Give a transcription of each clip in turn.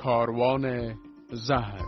کاروان زهر.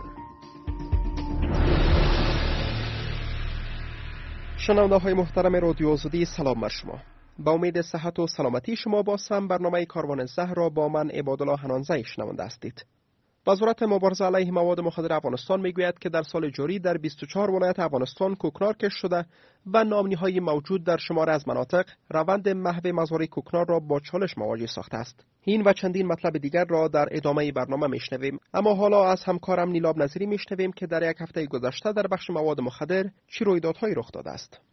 شنونده های محترم رادیو آزادی، سلام بر شما. با امید صحت و سلامتی شما بازم برنامه کاروان زهر را با من عبادالله حنانزی شنونده هستید. وزارت مبارزه علیه مواد مخدر افغانستان میگوید که در سال جاری در 24 ولایت افغانستان کوکنار کشف شده و نامنی‌های موجود در شمار از مناطق روند محو مزارع کوکنار را با چالش مواجه ساخته است. این و چندین مطلب دیگر را در ادامه برنامه میشنویم، اما حالا از همکارم نیلاب نظیری میشنویم که در یک هفته گذشته در بخش مواد مخدر چه رویدادهایی رخ داده است.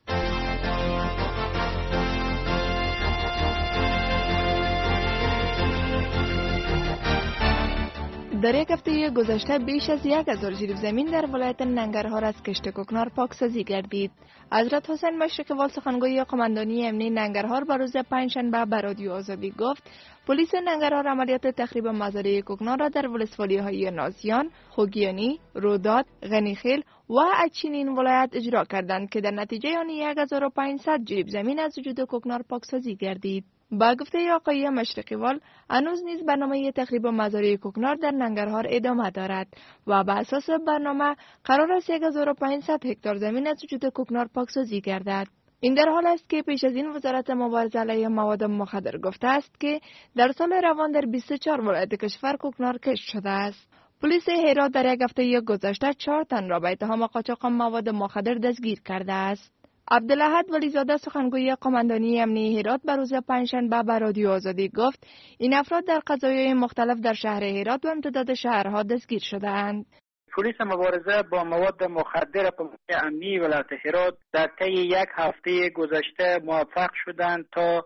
در یک هفته گذشته بیش از 1000 جریب زمین در ولایت ننگرهار از کشت کوکنار پاکسازی گردید. حضرت حسین مشرقی‌وال سخنگوی قماندانی امنی ننگرهار بر روز پنجشنبه به رادیو آزادی گفت پلیس ننگرهار عملیات تخریب مزارع کوکنار را در ولسوالی‌های نازیان، خوگیانی، روداد، غنیخیل و اچین این ولایت اجرا کردند که در نتیجه آن 1500 جریب زمین از وجود کوکنار پاکسازی گردید. با گفته آقای مشرقی‌وال هنوز نیز برنامه تخریب مزارع کوکنار در ننگرهار ادامه دارد و بر اساس برنامه قرار است 1500 هکتار زمین از وجود کوکنار پاکسازی گردد. این در حال است که پیش از این وزارت مبارزه علیه مواد مخدر گفته است که در سال روان در 24 ولایت کشور کوکنار کشف شده است. پلیس هرات در یک هفته گذشته 4 تن را به اتهام قاچاق مواد مخدر دستگیر کرده است. عبدالاحد ولیزاده سخنگوی قماندانی امنی هرات بر روز پنجشنبه به رادیو آزادی گفت این افراد در قضایای مختلف در شهر هرات و امتداد شهرها دستگیر شده‌اند. پلیس مبارزه با مواد مخدر قماندانی امنی ولایت هرات در طی یک هفته گذشته موفق شدند تا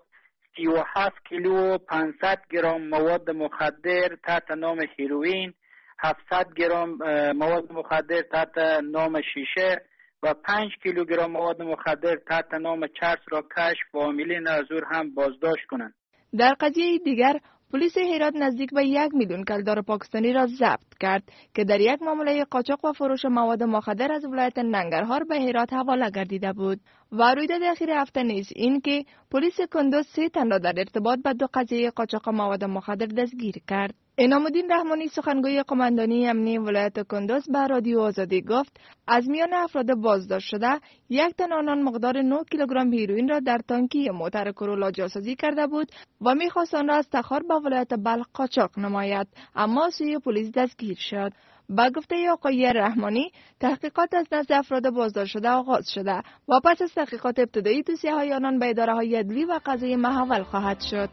37 کیلو و 500 گرم مواد مخدر تحت نام هیروئین، 700 گرم مواد مخدر تحت نام شیشه و 5 کیلوگرم مواد مخدر تحت نام چرس را کشف و عاملین از او هم بازداشت کنند. در قضیه دیگر پلیس هرات نزدیک به 1 میلیون کلدار پاکستانی را ضبط کرد که در یک معامله قاچاق و فروش مواد مخدر از ولایت ننگرهار به هرات حواله گردیده بود. و رویداد اخیر هفته نیز این که پلیس کندوز 3 تن را در ارتباط با 2 قضیه قاچاق مواد مخدر دستگیر کرد. انعام‌الدین رحمانی سخنگوی قماندانی امنی ولایت کندوز به رادیو آزادی گفت از میان افراد بازداشت شده 1 تن آنان مقدار 9 کیلوگرم هیروئین را در تانکی موتر کرولا جاسازی کرده بود و می‌خواست آن را از تخار به ولایت بلخ قاچاق نماید، اما سوی پلیس دستگیر شد. با گفته آقای رحمانی تحقیقات از نزد افراد بازداشت شده آغاز شده و پس از تحقیقات ابتدایی توصیه‌های آنان به اداره‌های عدلی و قضایی محول خواهد شد.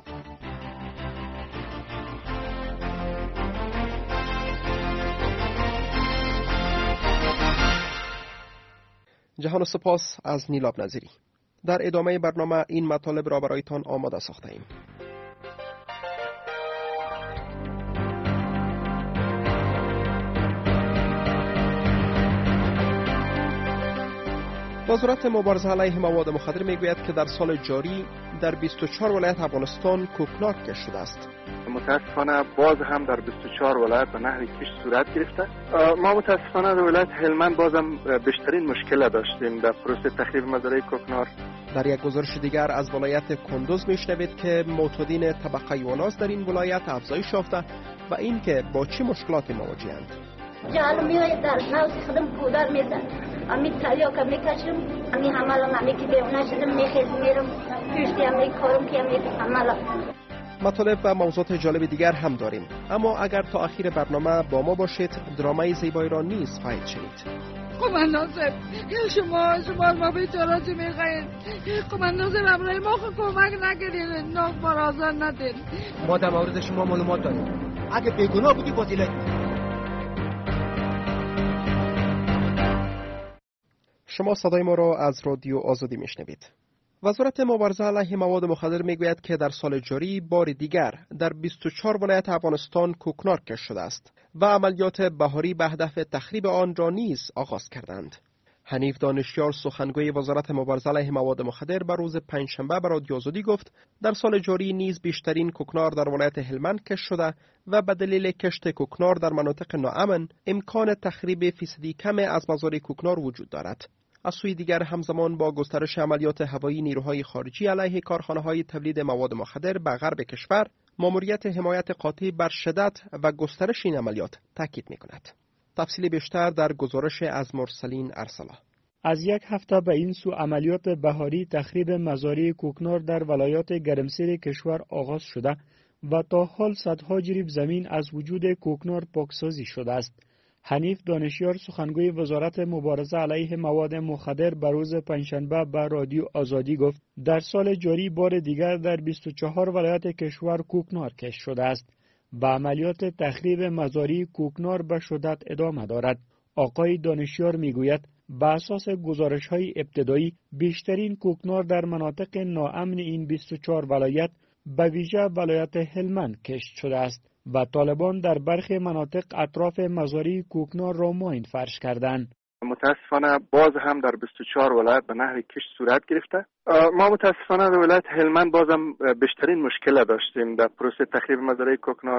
جهان و سپاس از نیلاب نظیری. در ادامه برنامه این مطالب را برایتان آماده ساخته ایم. وزارت مبارزه علیه مواد مخدر میگوید که در سال جاری در 24 ولایت افغانستان کوکنار کشف شده است. متاسفانه باز هم در 24 ولایت به نحوی کشف صورت گرفته. ما متاسفانه در ولایت هلمند بازم بیشترین مشکل داشتیم در پروسه تخریب مزارع کوکنار. در یک گزارش دیگر از ولایت کندوز میشنوید که معتادین طبقه یوناس در این ولایت افزایش یافته و اینکه با چه مشکلاتی مواجه‌اند. جالب میاد در ناو خدم کودار میزن امی تالیا که میکشم امی حملم امی که بیونه شدم میخیز میرم پیشتی امی کارم که امی حملم. مطالب و موضوعات جالب دیگر هم داریم، اما اگر تا آخر برنامه با ما باشید درامای زیبایی را نیز خواهید شنید. قماندان صاحب شما ما بیچاره‌چی میخواین؟ قماندان صاحب امروز ما خود کمک نکردین، نه برازن ندین. ما در مورد شما معلومات داریم، اگه بیگناه بودی فضیلت. شما صدای ما را از رادیو آزادی میشنوید. وزارت مبارزه علیه مواد مخدر میگوید که در سال جاری بار دیگر در 24 ولایت افغانستان کوکنار کشف شده است و عملیات بهاری به هدف تخریب آن را نیز آغاز کردند. حنیف دانشیار سخنگوی وزارت مبارزه علیه مواد مخدر بر روز پنجشنبه به رادیو آزادی گفت در سال جاری نیز بیشترین کوکنار در ولایت هلمند کشف شده و به دلیل کشت کوکنار در مناطق ناامن امکان تخریب فیصدی کم از مزارع کوکنار وجود دارد. از سوی دیگر همزمان با گسترش عملیات هوایی نیروهای خارجی علیه کارخانه‌های تولید مواد مخدر به غرب کشور، ماموریت حمایت قاطع بر شدت و گسترش این عملیات تاکید می‌کند. تفصیل بیشتر در گزارش از مرسلین ارسلا. از یک هفته به این سو عملیات بهاری تخریب مزارع کوکنار در ولایات گرمسیر کشور آغاز شده و تا حال صدها جریب زمین از وجود کوکنار پاکسازی شده است. حنیف دانشیار سخنگوی وزارت مبارزه علیه مواد مخدر به روز پنجشنبه به رادیو آزادی گفت در سال جاری بار دیگر در 24 ولایت کشور کوکنار کشف شده است و عملیات تخریب مزارع کوکنار به شدت ادامه دارد. آقای دانشیار میگوید به اساس گزارش‌های ابتدایی بیشترین کوکنار در مناطق ناامن این 24 ولایت به ویژه ولایت هلمند کشف شده است و طالبان در برخی مناطق اطراف مزارع کوکنار را معاین فرش کردند. متاسفانه باز هم در 24 ولایت به نحو کشت صورت گرفته. ما متاسفانه در ولایت هلمند بازم بیشترین مشکل داشتیم در پروسه تخریب مزارع کوکنار.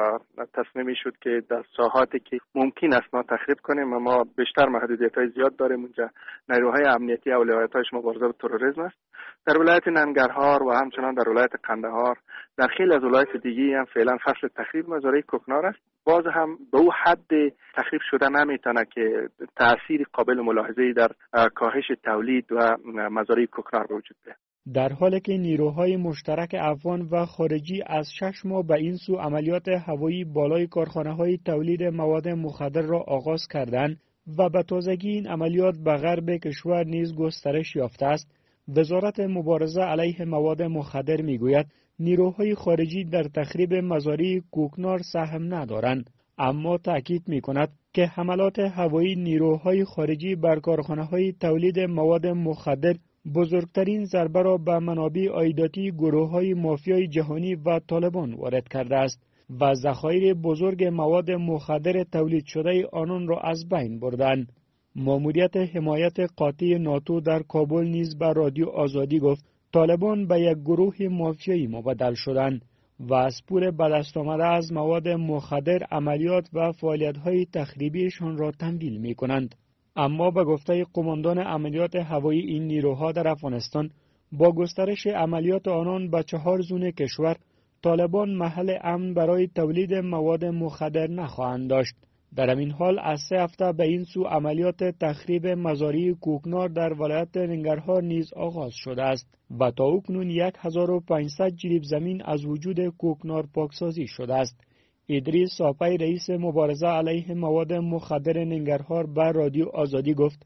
تصمیم شد که در ساحاتی که ممکن است ما تخریب کنیم و ما بیشتر محدودیت‌های زیاد داریم اونجا نیروهای امنیتی اولویت‌هاش مبارزه با تروریسم است. در ولایت ننگرهار و همچنان در ولایت قندهار در خیلی از ولایت دیگه هم فعلا فصل تخریب مزارع کوکنار است. باز هم به او حد تخریب شده نمیتونه که تأثیر قابل ملاحظه‌ای در کاهش تولید و مزارع کوکنار به وجود بیاید. در حالی که نیروهای مشترک افغان و خارجی از 6 ماه به این سو عملیات هوایی بالای کارخانه‌های تولید مواد مخدر را آغاز کردند و به تازگی این عملیات به غرب کشور نیز گسترش یافته است، وزارت مبارزه علیه مواد مخدر میگوید نیروهای خارجی در تخریب مزارع کوکنار سهم ندارند، اما تأکید می‌کند که حملات هوایی نیروهای خارجی بر کارخانه‌های تولید مواد مخدر بزرگترین ضربه را به منابع عایداتی گروه‌های مافیای جهانی و طالبان وارد کرده است و ذخایر بزرگ مواد مخدر تولید شده آنان را از بین بردند. ماموریت حمایت قاطع ناتو در کابل نیز به رادیو آزادی گفت طالبان به یک گروه مافیایی مبدل شدند و از پول به دست آمده از مواد مخدر عملیات و فعالیت‌های تخریبیشان را تمویل می‌کنند. اما به گفته قماندان عملیات هوایی این نیروها در افغانستان، با گسترش عملیات آنان به 4 زون کشور، طالبان محل امن برای تولید مواد مخدر نخواهند داشت. در همین حال از 3 هفته به این سو عملیات تخریب مزارع کوکنار در ولایت ننگرهار نیز آغاز شده است و تا اکنون 1500 جریب زمین از وجود کوکنار پاکسازی شده است. ادریس ساپی رئیس مبارزه علیه مواد مخدر ننگرهار به رادیو آزادی گفت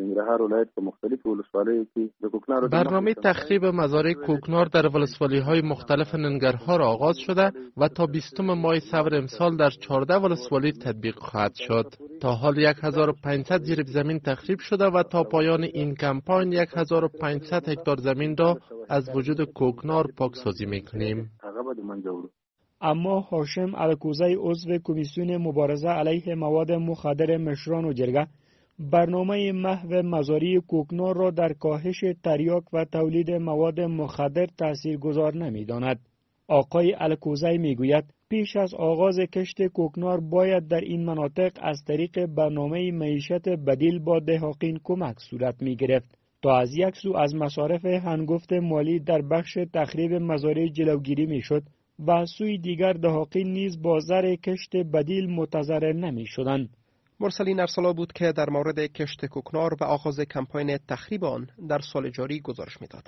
برنامه تخریب مزارع کوکنار در ولسوالی‌های مختلف ننگرهار آغاز شده و تا 20 ماه سور امسال در 14 ولسوالی تطبیق خواهد شد. تا حال 1500 جریب زمین تخریب شده و تا پایان این کمپاین 1500 هکتار زمین را از وجود کوکنار پاکسازی می‌کنیم. اما هاشم الکوزی عضو کمیسیون مبارزه علیه مواد مخدر مشران و جرگه برنامه محو مزارع کوکنار را در کاهش تریاک و تولید مواد مخدر تاثیرگذار نمی‌داند. آقای الکوزی میگوید پیش از آغاز کشت کوکنار باید در این مناطق از طریق برنامه معیشت بدیل با دهقان کمک صورت می‌گرفت تا از یک سو از مصارف هنگفت مالی در بخش تخریب مزارع جلوگیری می‌شد و از سوی دیگر دهقان نیز با زر کشت بدیل متضرر نمی‌شدند. مرسلین ارسلا بود که در مورد کشت کوکنار و آغاز کمپاین تخریب آن در سال جاری گزارش میداد.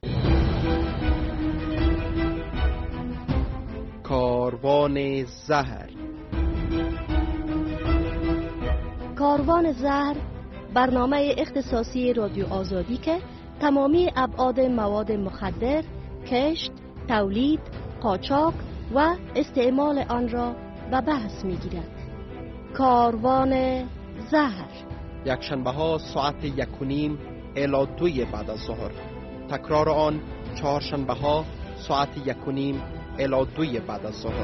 کاروان زهر. کاروان زهر برنامه اختصاصی رادیو آزادی که تمامی ابعاد مواد مخدر، کشت، تولید، قاچاق و استعمال آن را به بحث میگیرد. کاروان زهر یک شنبه ها ساعت 1:30 الی 2 بعد از ظهر. تکرار آن 4 شنبه ها ساعت 1:30 الی 2 بعد از ظهر.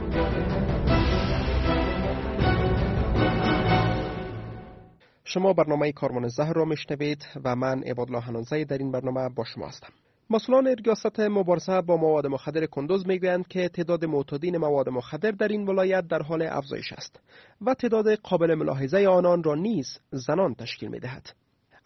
شما برنامه کاروان زهر را میشنوید و من عبادالله حنانزی در این برنامه با شما هستم. مسئولان ریاست مبارزه با مواد مخدر کندوز میگویند که تعداد معتادین مواد مخدر در این ولایت در حال افزایش است و تعداد قابل ملاحظه آنان را نیز زنان تشکیل میدهد.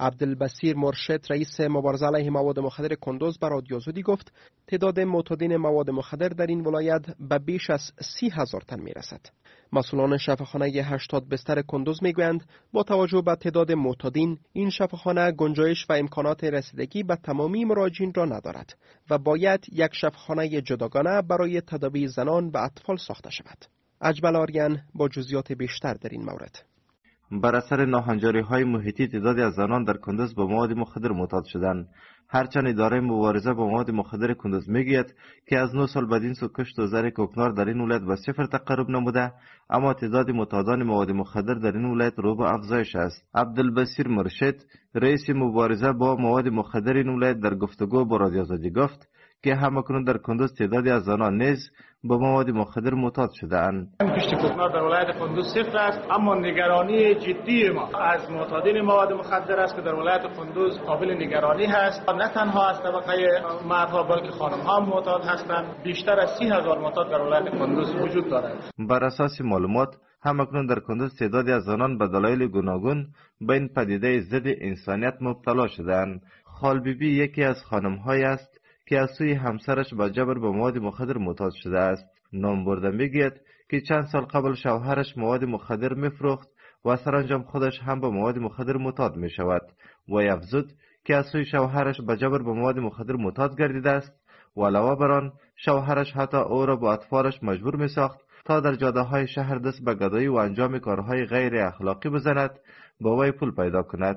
عبدالبصیر مرشد رئیس مبارزه علیه مواد مخدر کندوز به رادیو آزادی گفت تعداد معتادین مواد مخدر در این ولایت به بیش از 30,000 تن میرسد. مسئولان شفاخانه 80 بستر کندوز میگویند با توجه به تعداد معتادین این شفاخانه گنجایش و امکانات رسیدگی به تمامی مراجعین را ندارد و باید یک شفاخانه جداگانه برای تداوی زنان و اطفال ساخته شود. اجمل آریان با جزئیات بیشتر در این مورد. بر اثر ناهنجاری‌های محیطی تعدادی از زنان در کندوز به مواد مخدر معتاد شدند. هرچند اداره مبارزه با مواد مخدر کندوز میگوید که از 9 سال بعد این سو کشت و زر کوکنار در این ولایت به 0 تقرب نموده، اما تعداد معتادان مواد مخدر در این ولایت رو به افزایش است. عبدالبصیر مرشد رئیس مبارزه با مواد مخدر این ولایت در گفتگو با رادیو آزادی گفت که همکنون در کندوز تعدادی از زنان نیز با مواد مخدر معتاد شده‌اند. کشت کوکنار در ولایت کندوز 0 است، اما نگرانی جدی ما از معتادین مواد مخدر است که در ولایت کندوز قابل نگرانی هست. نه تنها از طبقه مردها بلکه خانم‌ها معتاد هستند. بیشتر از 30,000 معتاد در ولایت کندوز وجود دارد. بر اساس معلومات همکنون در کندوز تعدادی از زنان به دلایل گوناگون به این پدیده ضد انسانیت مبتلا شده‌اند. خال بیبی یکی از خانم‌هایی است که از سوی همسرش با جبر به مواد مخدر معتاد شده است. نام برده میگوید که چند سال قبل شوهرش مواد مخدر میفروخت و سرانجام خودش هم به مواد مخدر معتاد می شود و افزود که از سوی شوهرش به جبر به مواد مخدر معتاد گردیده است و علاوه بر آن شوهرش حتی او را با اطفالش مجبور می ساخت تا در جاده های شهر دست به گدایی و انجام کارهای غیر اخلاقی بزند با وی پول پیدا کند.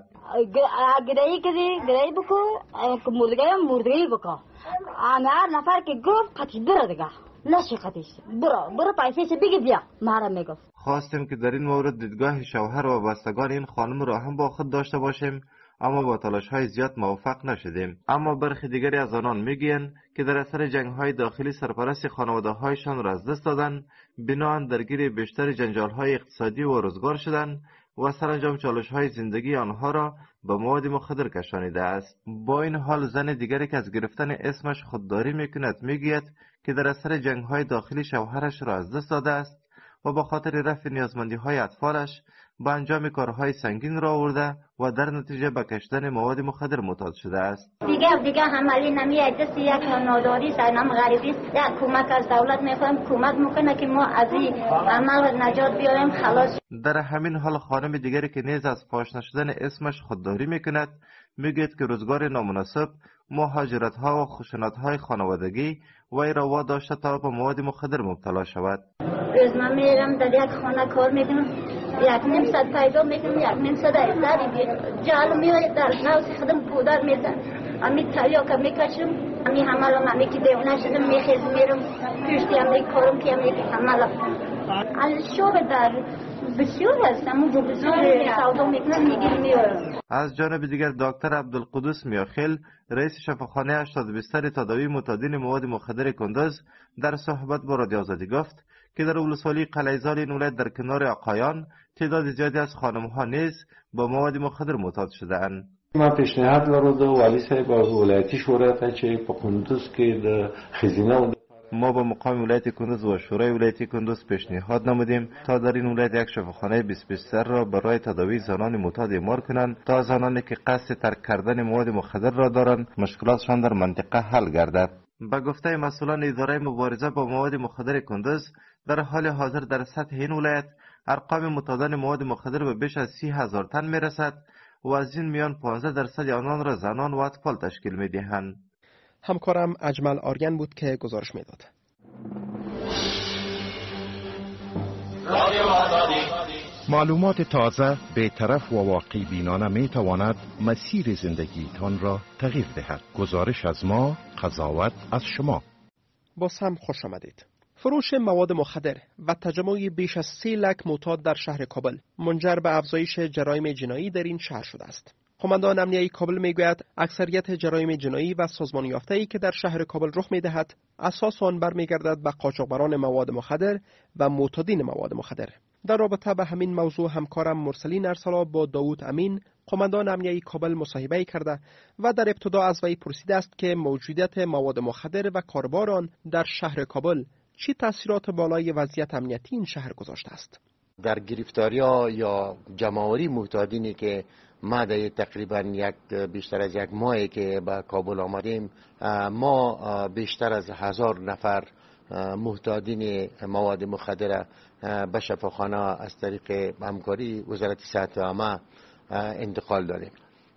گرایی بکن مردگی بکن هر نفر که گفت قطعی بره دیگه نشه قطعیش برو پیسه بگی بیا مارا میگفت. خواستیم که در این مورد دیدگاه شوهر و بستگان این خانم را هم با خود داشته باشیم، اما با تلاش های زیاد موفق نشدیم. اما برخی دیگری از آنان میگویند که در اثر جنگ های داخلی سرپرست خانواده هایشان را از دست دادن، بناهن درگیر بیشتر جنجال های اقتصادی و روزگار شدند و سرانجام چالش های زندگی آنها را به مواد مخدر کشانیده است. با این حال زن دیگری که از گرفتن اسمش خودداری میکند میگوید که در اثر جنگ های داخلی شوهرش را از دست داده است و با خاطر رفع نیازمندی های اطفالش با انجام کارهای سنگین را آورده و در نتیجه به کشیدن مواد مخدر معتاد شده است. دیگه عملی نمیاد، دست یک ناداری سرنام غریبی است. یک کمک از دولت میخوایم کمک میکنه که ما از این عمل نجات بیاریم خلاص. در همین حال خانم دیگری که نیز از فاش نشدن اسمش خودداری میکند میگوید که روزگار نامناسب، مهاجرت ها و خشونت های خانوادگی وی را واداشته تا به مواد مخدر مبتلا شود. روز من میرم در یک خانه کار میکنم، یک نیم ساعت پیدا میکنم، یک نیم ساعت ایستادی جال میاد در نوز خودم پودر میزن، امی تریاک میکشم، امی همه امی که دیونه شدم میخیز میرم پشتی امی کارم که امی همه از شور در بسیار هستم و بسیار سودا میکنم میگیر میارم. از جانب دیگر دکتر عبدالقدوس میاخیل رئیس شفاخانه 80 بستر تداوی معتادین مواد مخدر کندوز در صحبت با رادیو آزادی گفت که در ولسوالی قلعه‌زار این ولایت در کنار آقایان تعداد زیادی از خانم‌ها نیز با مواد مخدر معتاد شده‌اند. ما پیشنهاد ورده والی صاحب ولایتی شورا ته چې په کندوز کې د خزینه ما با مقام ولایت کندوز و شورای ولایتی کندوز پیشنهاد نمودیم تا در این ولایت یک شفاخانه 20 بستر را برای تداوی زنان معتاد اعمار کنند تا زنانی که قصد ترک کردن مواد مخدر را دارند مشکلاتشان در منطقه حل گردد. به گفته مسئولان اداره مبارزه با مواد مخدر کندوز در حال حاضر در سطح این ولایت ارقام معتادان مواد مخدر به بیش از 30,000 تن میرسد و از این میان 15% آنان را زنان و اطفال تشکیل میدهند. همکارم اجمل آریان بود که گزارش میداد. معلومات تازه، بی‌طرف و واقعی بینانه می تواند مسیر زندگیتان را تغییر دهد. گزارش از ما، قضاوت از شما. باز هم خوش آمدید. فروش مواد مخدر و تجمع بیش از 3 لک معتاد در شهر کابل منجر به افزایش جرایم جنایی در این شهر شده است. قماندان امنیه کابل میگوید اکثریت جرایم جنایی و سازمان یافته‌ای که در شهر کابل رخ می‌دهد اساس آن برمیگردد به قاچاقبران مواد مخدر و معتادین مواد مخدر. در رابطه به همین موضوع همکارم مرسلین ارسلا با داوود امین قماندان امنیه کابل مصاحبه کرده و در ابتدا از وی پرسیده است که موجودیت مواد مخدر و کاربار آن در شهر کابل چه تاثیرات بالای وضعیت امنیتی این شهر گذاشته است. در گرفتاری‌ها یا جمع‌آوری معتادینی که ما در تقریبا بیشتر از یک ماهی که به کابل آمدیم، ما بیشتر از 1000 نفر محتاجین مواد مخدر به شفاخانه از طریق همکاری وزارت صحت عامه انتقال دادیم.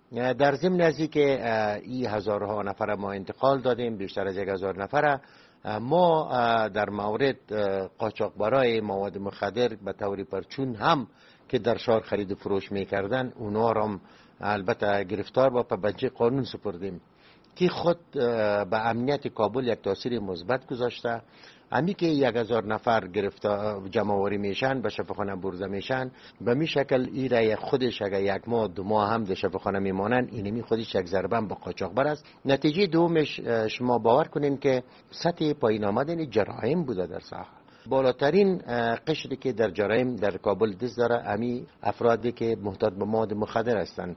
در ضمن از که این هزارها نفر ما انتقال دادیم، بیشتر از 1000 نفر ما در مورد قاچاقبرای مواد مخدر به طور پرچون هم که در شهر خرید و فروش میکردن، اونا را البته گرفتار و پابنجه قانون سپردیم که خود به امنیت کابل یک تاثیر مثبت گذاشته. امی که 1000 نفر گرفتار جمع‌آوری میشن به شفاخانه برده میشن، به می شکل ایره خودش اگر 1 ماه 2 ماه هم در شفاخانه میمانن، اینمی خودش یک ضربه به قاچاقبر است. نتیجه دومش شما باور کنین که سطح پایین آمدن جرایم بوده در ساحه. بالاترین قشری که در جرایم در کابل دست داره امی افرادی که محتاج به مواد مخدر هستند.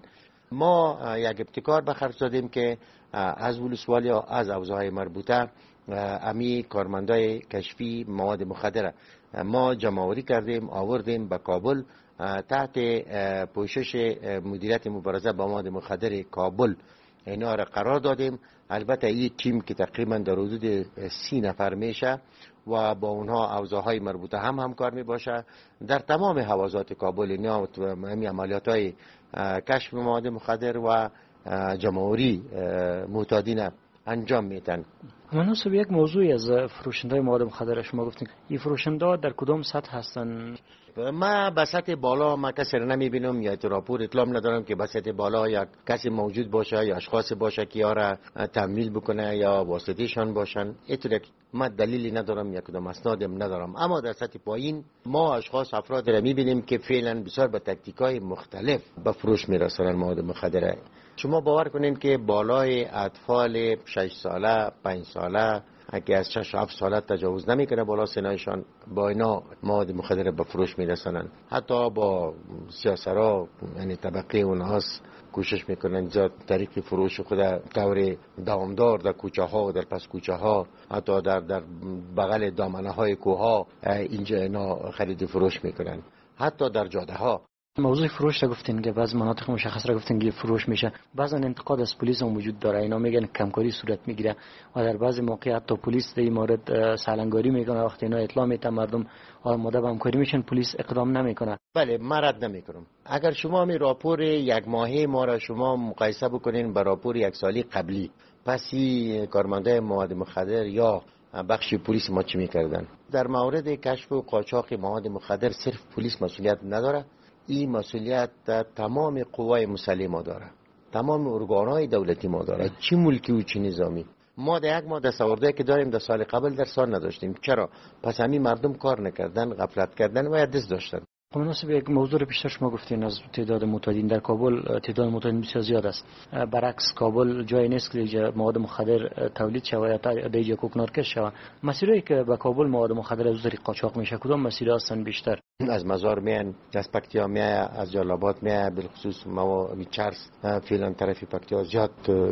ما یک ابتکار به خرج دادیم که از ولسوالی و از حوزه‌های مربوطه امی کارمندای کشفی مواد مخدر ما جمع‌آوری کردیم، آوردیم به کابل تحت پوشش مدیریت مبارزه با مواد مخدر کابل اینا را قرار دادیم. البته این تیم که تقریبا در حدود 30 نفر میشه و با اونها حوزه‌های مربوطه هم همکار می باشه. در تمام حوزات کابل اینا همین عملیات‌های کشف مواد مخدر و جمع‌آوری معتادین انجام میدن. مناسب یک موضوعی از فروشنده مواد مخدر شما گفتین، این فروشنده در کدام سطح هستن؟ ما به سطح بالا ما کسی را نمیبینم یا راپور اطلاع ندارم که به سطح بالا یک کسی موجود باشه یا اشخاص باشه که یارا تمویل بکنه یا واسطه‌شان باشن. اینطور ما دلیلی ندارم، یک کدام اسنادم ندارم. اما در سطح پایین ما اشخاص افراد را میبینیم که فعلا بسیار به تکتیک‌های مختلف به فروش میرسونن مواد مخدر. شما باور کنین که بالای اطفال 6 ساله 5 ساله اگه از 6 و 7 ساله تجاوز نمیکنه بالا سنایشان، با اینا مواد مخدر به فروش میرسونن. حتی با سیاسرها یعنی طبقه اونهاست کوشش میکنن زیاد طریق فروش خود طور دوامدار در کوچه ها و در پس کوچه ها، حتی در بغل دامنه های کوه ها اینجا اینا خرید فروش میکنن، حتی در جاده ها. موضوع فروش را گفتین که بعض مناطق مشخص را گفتین که فروش میشه. بعضا انتقاد از پلیس هم وجود داره، اینا میگن کمکاری صورت میگیره و در بعضی موقعیت تا پلیس در این مورد سالنگاری میکنه. وقتی اینا اطلاع میده مردم آماده به همکاری میشن، پلیس اقدام نمیکنه. بله من رد نمیکنم. اگر شما می راپور 1 ماهه ما را شما مقایسه بکنین با راپور 1 سالی قبلی، پسی کارمندای مواد مخدر یا بخش پلیس ما چی میکردن؟ در مورد کشف و قاچاق مواد مخدر صرف پلیس مسئولیت نداره، این مسئولیت تمام قوای مسلح ما داره، تمام ارگانهای دولتی ما داره، چی ملکی و چی نظامی. ما در 1 ماه دستاوردهایی که داریم در سال قبل در سال نداشتیم. چرا؟ پس همین مردم کار نکردن، غفلت کردن و دست داشتن. مناسب یک موضوع رو بیشتر شما گفتین از تعداد معتادین در کابل. تعداد معتادین بسیار زیاد است. برعکس کابل جایی نیست که مواد مخدر تولید شود یا در اینجا کوکنار کش شود. مسیرایی که به کابل مواد مخدر از طریق قاچاق میشه کدام مسیرها هستن بیشتر؟ از مزار میان، از پکتیا میان، از جلال‌آباد میان، بالخصوص چرس فعلا طرف پکتیا زیاد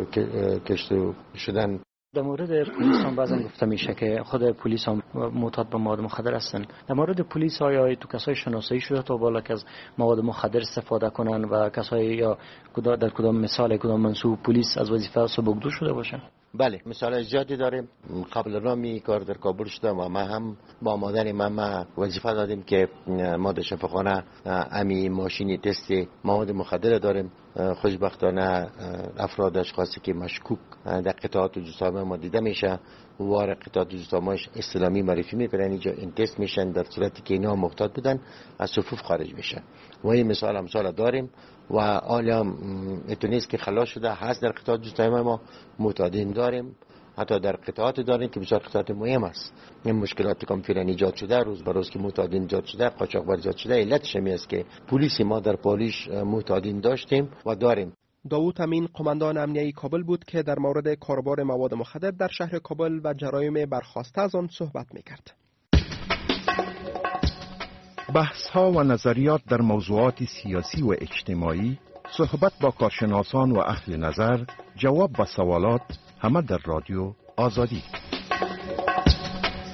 کشته شدن. در مورد پلیس هم بعضا گفته میشه که خود پلیس هم معتاد به مواد مخدر هستن. در مورد پلیس آیا تو کسای شناسایی شده تا بالا که از مواد مخدر استفاده کنن و کسای یا در کدام مثال کدام منصوب پلیس از وظیفه سبکدو شده باشن؟ بله مثال زیادی داریم. قبل رامی کار در کابل شده و ما هم با مادر ما وظیفه دادیم که ما در شفاخانه امی ماشینی تست مواد مخدر داریم. خوشبختانه افراد اشخاصی که مشکوک در قطعات جسامه ما دیده میشه وارد قطعات جسامه‌اش اسلامی معرفی میکنن، اینجا این تست میشن، در صورتی که اینا محتاط بودن از صفوف خارج میشن. و این مثال داریم و حالا اتونیست که خلاص شده هست. در قطعات جسامه ما معتادین داریم، حتی در قطعات داریم که بسیار قطعات مهم است. این مشکلات که فعلا ایجاد شده روز به روز که معتادین ایجاد شده، قاچاقبر ایجاد شده، علتش این است که پلیس ما در پالیش معتادین داشتیم و داریم. داوود امین قماندان امنیه کابل بود که در مورد کاروبار مواد مخدر در شهر کابل و جرایم برخاسته از آن صحبت می‌کرد. بحث‌ها و نظریات در موضوعات سیاسی و اجتماعی، صحبت با کارشناسان و اهل نظر، جواب به سوالات، همه در رادیو آزادی.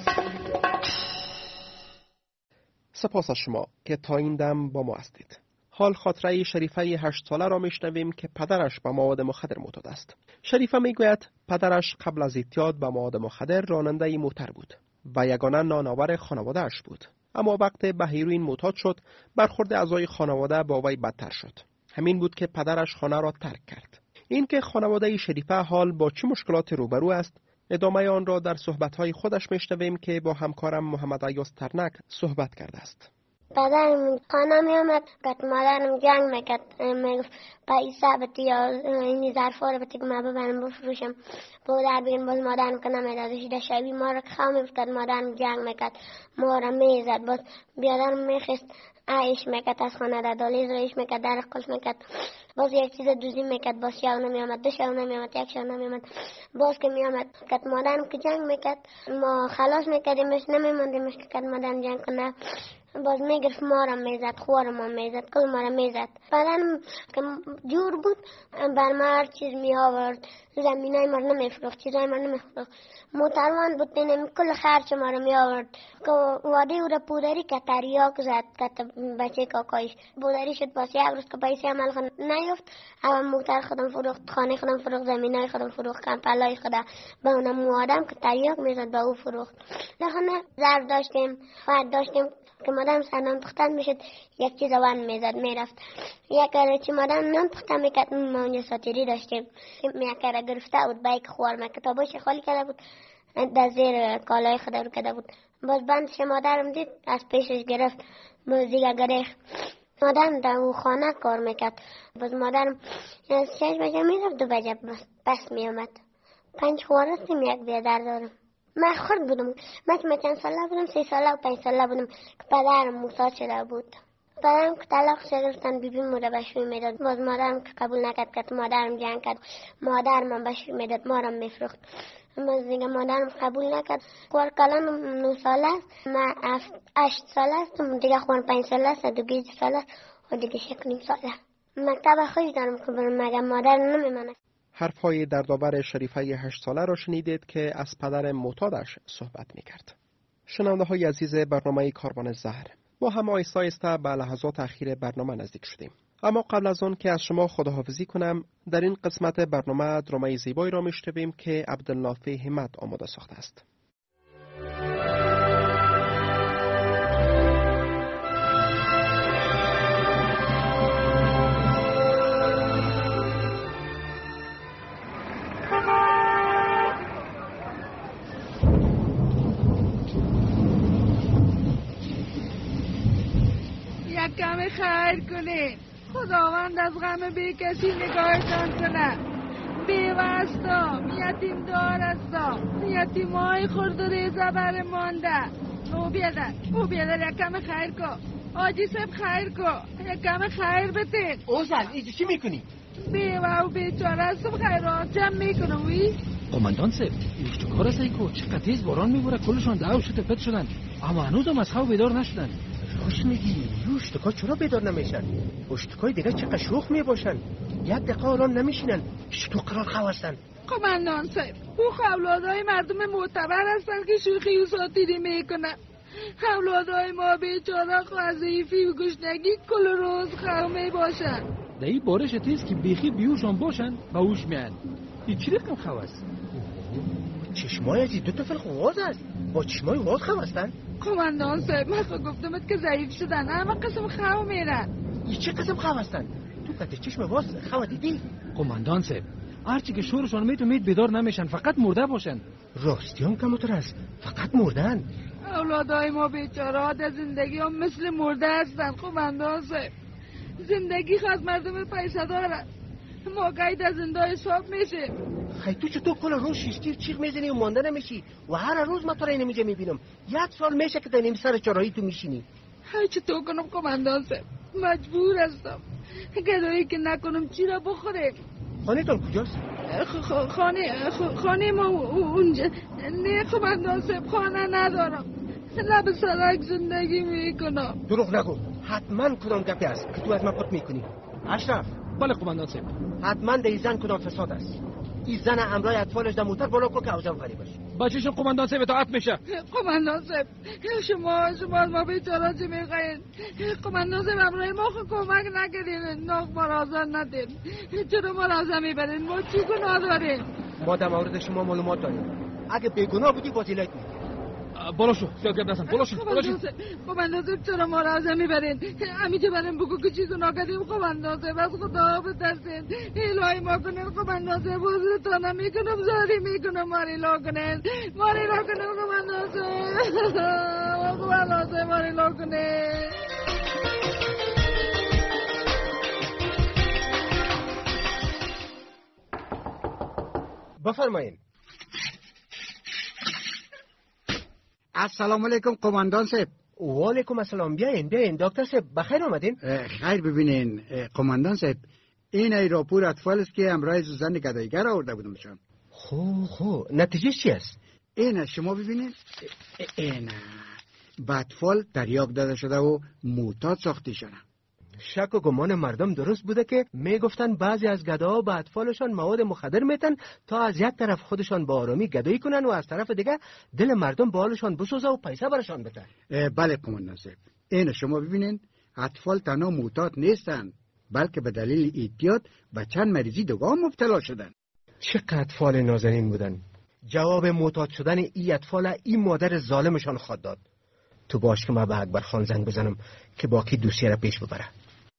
سپاس از شما که تا این دم با ما هستید. حال خاطره شریفه 8 ساله را میشنویم که پدرش به مواد مخدر معتاد است. شریفه میگوید پدرش قبل از اعتیاد به مواد مخدر راننده موتر بود و یگانه نانآور خانواده‌اش بود. اما وقتی به هیروئین معتاد شد، برخورد اعضای خانواده با وی بدتر شد. همین بود که پدرش خانه را ترک کرد. این که خانواده شریفه حال با چه مشکلات روبرو است، ادامه آن را در صحبت‌های خودش میشنویم که با همکارم محمد عیاض ترنک صحبت کرده است. پدرم خانه می آمد که مادرم جنگ میکرد، میگفت پیسه بتی یا اینی ظرفا رو بتی که من ببرم بفروشم پودر بگیم. باز مادرم که نمیدادش در شبی ما را که خواه میفتد مادرم جنگ میکرد، ما را میزد. باز بیادرم میخست عیش میکرد، از خانه در دالیز رایش میکرد، در قلف میکرد. باز یک چیز دوزی میکرد، باز شو نمیامد، 2 شو نمیامد، 1 شو نمیامد. باز که میامد که مادرم که جنگ میکرد ما خلاص میکردیمش، نمیماندیمش که مادرم جنگ کنه. باز میگرفت ما را میزد، خوار ما میزد، کل ما را میزد. پدرم که جور بود بر ما هر چیز می آورد، زمینای ما را نمیفروخت، چیزای ما را نمیفروخت. موتروان بود، بینم کل خرچ ما را می آورد. که واده او را پودری که تریاک زد که بچه کاکایش پودری شد. باز 1 روز که پیسه عمل خود نیفت، اول موتر خودم فروخت، خانه خودم فروخت، زمینای خودم فروخت، کمپلای خودم به اونم آدم که تریاک میزد به او فروخت. در خانه ظرف داشتیم، خواهد داشتیم که مادرم سرنان پختن میشد، یک چیز وان میزد میرفت. یک کاره چی مادرم نان پختن میکرد، ما اونجا ساتیری داشتیم، یک کاره گرفته بود بایک خوار ما کتاباش خالی کرده بود، در زیر کالای خود رو کرده بود. باز بندش مادرم دید از پیشش گرفت، باز دیگه گریخت. مادرم در اون خانه کار میکرد. باز مادرم 6 بجه میرفت، 2 بجه پس میامد. 5 خوارستیم، 1 بیادر دارم. من خورد بودم، من چند ساله بودم، 3 ساله و 5 ساله بودم که پدرم معتاد شده بود. پدرم که طلاق گرفتن، بیبی موره بشوی میداد. باز مادرم که قبول نکرد که مادرم جنگ کرد، مادرم بشوی میداد، ما را میفروخت. باز دیگه مادرم قبول نکرد. خوار کلان 9 ساله است، من 8 ساله هستم، دیگه خوار 5 ساله است، 2 ساله است و دیگه 6 ساله. مکتب خوش دارم که برم، مگه مادر نمیمانه. حرفهای دردآور شریفه 8 ساله را شنیدید که از پدر معتادش صحبت میکرد. شنونده های عزیز برنامه کاروان زهر، ما هم آهسته آهسته به لحظات اخیر برنامه نزدیک شدیم. اما قبل از آن که از شما خداحافظی کنم، در این قسمت برنامه درامه زیبایی را میشنویم که عبدالنافع همت آماده ساخته است. کم خیر کنه، خداوند از غم بی کسی نگاهتان کنه. بیوستا یتیم دار استا، یتیمای خورد و ریزه بر مانده. او بیادر یک کم خیر کن، آجی سب خیر کن، یک کم خیر بتین. اوزن ایجی چی میکنی؟ بیوه و بیچاره هستم، خیرات جمع میکنم. وی قماندان سب اشتکار است ایکو، چقدر تیز باران میبوره، کلشان دعو شده پت شدن، اما هنوز هم از خواب بیدار نشدن. راست میگی، اشتکا چرا بیدار نمیشن؟ اشتکای دیگه چقدر شوخ میباشن، 1 دقیقه آرام نمیشینن، تو قرار خواه هستن. قماندان صاحب، او اولادای مردم معتبر هستن که شوخی و ساتیری میکنن. اولادای ما بیچاره ضعیفی و گشنگی کل روز خواه میباشن. در این بارش تیز که بیخی بیوشان باشن با هوش میان. این چی رقم خواه است؟ چشمای از 2 طفل غواز است، با چشمای غواز خواه هستن؟ قماندان صاحب، من گفتمت که ضعیف شدن، اما قسم خواه میرن. این چه قسم خواه هستن؟ تو کت چشم غواز خواه دیدی؟ قماندان صاحب، هرچی که شورشان میتونید بیدار نمیشن، فقط مرده باشن. راستیان کمتر است، فقط مردن. اولادای ما بیچاره در زندگی هم مثل مرده هستن. قماندان صاحب، زندگی خواهد مردم پیسه دارن، ما گاهی در زنده حساب میشه. خیلی تو چطور کل روز شیشتیر چیغ میزنی و مانده نمیشی و هر روز من تو را اینجا میبینم. 1 سال میشه که در نمی سر چراهی تو میشینی. های چطور کنم قماندان صاحب، مجبور هستم. گدایی که نکنم چی را بخوریم. خانه تان کجاست؟ خانه ما اونجا. نه قماندان صاحب، خانه ندارم، لب سرک زندگی میکنم. دروغ نگو، حتما کدام گپی است که تو از من پت میکنی. اشرف. بله قماندان صاحب. حتما در زن کدام فساد است. این زن امرای اطفالش در موتر بالا کن که اوجم فری باشه. بچه‌شون قماندان صاحب اطاعت میشه. قماندان صاحب شما ما بیچاره چی میخواین؟ قماندان صاحب امرای ما خود کمک نکردین، ناخ ما رازن ندین. چرا ما رازن میبرین؟ ما چی گناه داریم؟ ما در مورد شما معلومات داریم. اگه بیگناه بودی بازیلت می‌کردیم. بالا شو زیاد گپ نزن. بالا شو. قماندان صاحب چرا ما رازن میبرین؟ همینجا بریم بگو که چی گناه کردیم. قماندان صاحب از خدا بترسین. الهی ما کنین. قماندان صاحب حضورتون میکنم زاری میکنم ماری لا کنین. ماری لا کنین قماندان صاحب. قماندان صاحب ماری لا کنین. بفرمایید. السلام علیکم قماندان صاحب. و علیکم السلام. بیاین دکتر صاحب بخیر آمدین. خیر ببینین قماندان صاحب، این ای راپور اطفال است که امرای زن گدایگر آورده بودمشان. خب نتیجه چی است؟ این شما ببینین. این به اطفال تریاک داده شده و معتاد ساخته شده. شک و گمان مردم درست بوده که میگفتن بعضی از گداها به اطفالشان مواد مخدر میتن تا از یک طرف خودشان با آرامی گدایی کنن و از طرف دیگه دل مردم به حالشان بسوزه و پیسه برشان بده. بله قماندان صاحب، این شما ببینین اطفال تنها معتاد نیستن بلکه به دلیل اعتیاد به چند مریضی دیگه مبتلا شدن. چقدر اطفال نازنین بودن. جواب معتاد شدن این اطفال این مادر ظالمشان خود داد. تو باش که ما به اکبر خان زنگ بزنم که باقی دوسیه را پیش ببره.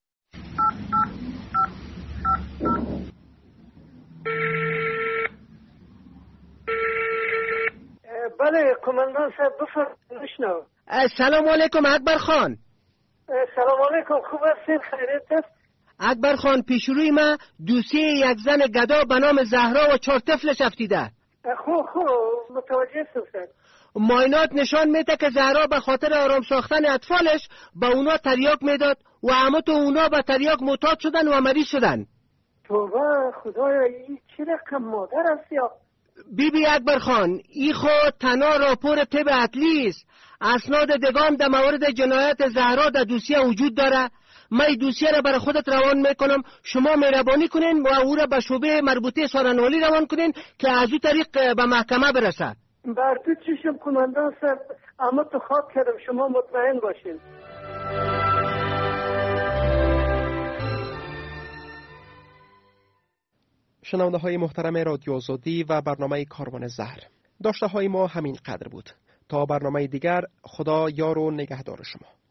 بله قماندان صاحب بفرمایید. سلام علیکم اکبر خان. سلام علیکم، خوب هستین؟ خیریت است؟ اکبر خان پیش روی ما دوسیه یک زن گدا به نام زهرا و 4 طفلش افتیده. خوب متوجه هستم. معاینات نشان میده که زهرا به خاطر آرام ساختن اطفالش به اونا تریاک میداد و همه تو اونا به تریاک معتاد شدن و مریض شدن. توبه خدایا، این چه رقم مادر است یا؟ بی اکبر خان، ای خود تنها راپور طب اطلی است. اسناد دگام در مورد جنایت زهرا در دوسیه وجود داره. من این دوسیه را برای خودت روان میکنم، شما مهربانی کنین و او را به شعبه مربوطه سارنوالی روان کنین که از او طریق به محکمه برسه. بر تو چشم قماندان صاحب، اما تو خواب کردم، شما مطمئن باشین. شنونده های محترم رادیو آزادی و برنامه کاروان زهر، داشته های ما همین قدر بود. تا برنامه دیگر، خدا یار و نگهدار شما.